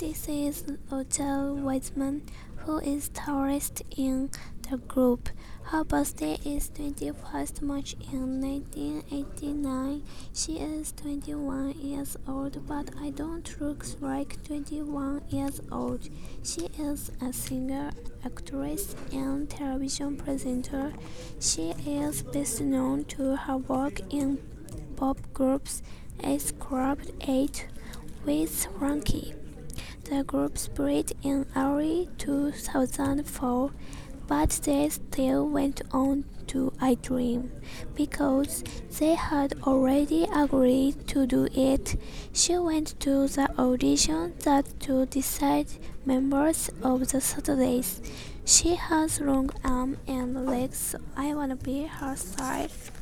This is Lotta Wiseman, who is tallest in the group. Her birthday is 21st March in 1989. She is 21 years old, but I don't look like 21 years old. She is a singer, actress, and television presenter. She is best known to her work in pop groups as Club 8 with Frankie. The group split in early 2004, but they still went on to I Dream because they had already agreed to do it. She went to the audition that to decide members of the Saturdays. She has long arms and legs, so I wanna be her style.